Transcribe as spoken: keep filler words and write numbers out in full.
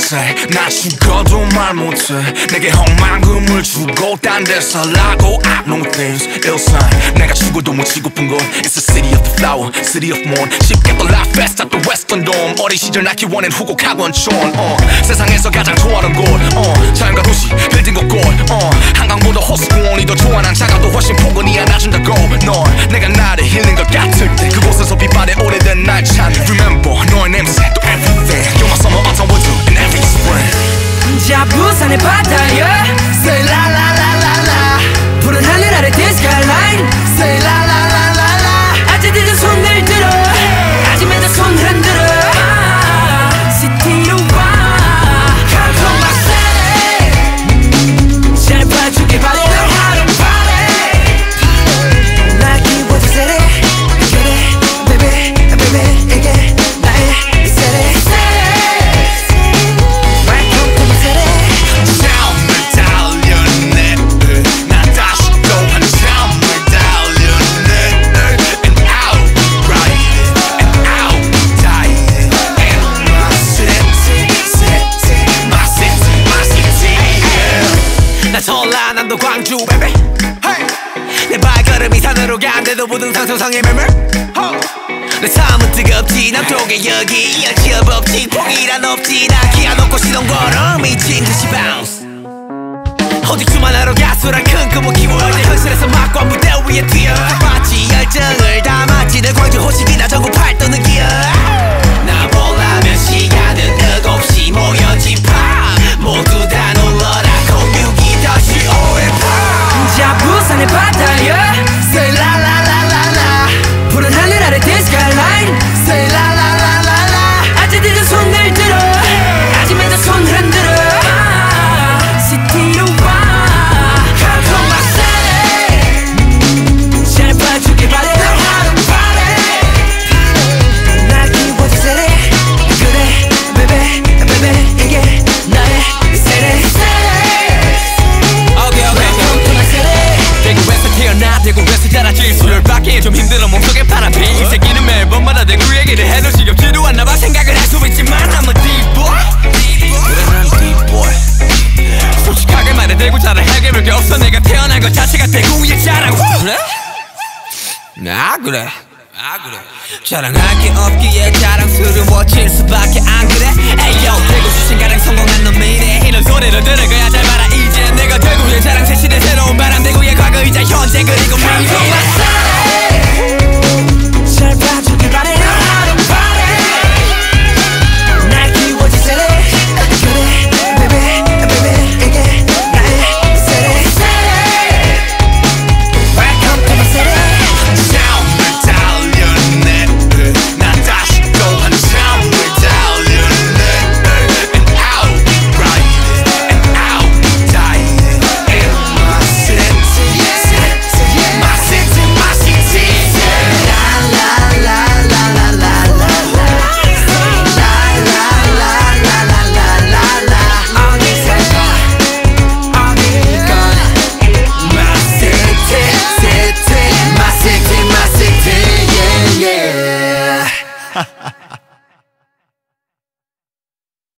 say 나 죽어도 말 못해 내게 헛만금을 주고 딴 데 살라고 I know things ill sign 내가 죽어도 못 치고픈 건 It's the city of the flower, city of morn 쉽게 또 life fast at the western dome 어린 시절 나 키워낸 후곡 학원촌 uh. 세상에서 가장 좋아하는 곳 uh. 자연과 도시, 빌딩과 꽃 uh. 한강보다 호수공원이 더 좋아 난 작아도 훨씬 포근히 안아준다고 넌 내가 나를 힐링 것 같을 때 그곳에서 빛바래 오래된 날 찾네 Remember 너의 냄새 또 everything You're my summer, autumn, winter and every spring 자 부산의 바다에 Say la la la la la 푸른 하늘 아래 this skyline Say la la la la la 아직 늦은 손을 들어 아직 맨날 손 흔들어 시티로 와 Come to my city 잘 봐주길 바래 하루 party 날 키워주세요 그래 baby baby 이게 나의 city 전라남도 광주 baby hey. 내 발걸음이 산으로 간대도 부등산 소상의 매물 내 삶은 뜨겁지 남쪽에 여기 이어지어 법지 폭이란 없지 나 기아 놓고 시동 걸어 미친 듯이 bounce 오직 수만 하러 가수란 큰 꿈을 키워 이제 현실에서 막과 무대 위에 뛰어 마치 열정을 담았지 내 광주 호식이나 전국 팔도는 기어 나 보려면 시간은 끝없이 모여진 밤 모두 다 놀러라 공유기 자 부산의 바다에 Say la la la la la 푸른 하늘 아래 this skyline Say la la la la la 아직 늦은 손을 들어 아직 맨날 손 흔들어 시티로 와 Come to my city 잘 봐주길 바래 하루 party 날 키워주세요 그래 baby baby 이게 나의 city 대구에서 태어나 대구에서 자라지 술을 받기 좀 힘들어 몸속에 파란피 이 새끼는 매번마다 대구 얘기를 해도 지겹지도 않나봐 생각을 할 수 있지만 I'm a deep boy 그래 난 deep boy 솔직하게 말해 대구 자랑 해결할 게 없어 내가 태어난 것 자체가 대구의 자랑 그래? 아 그래 아 그래 자랑할 게 없기에 자랑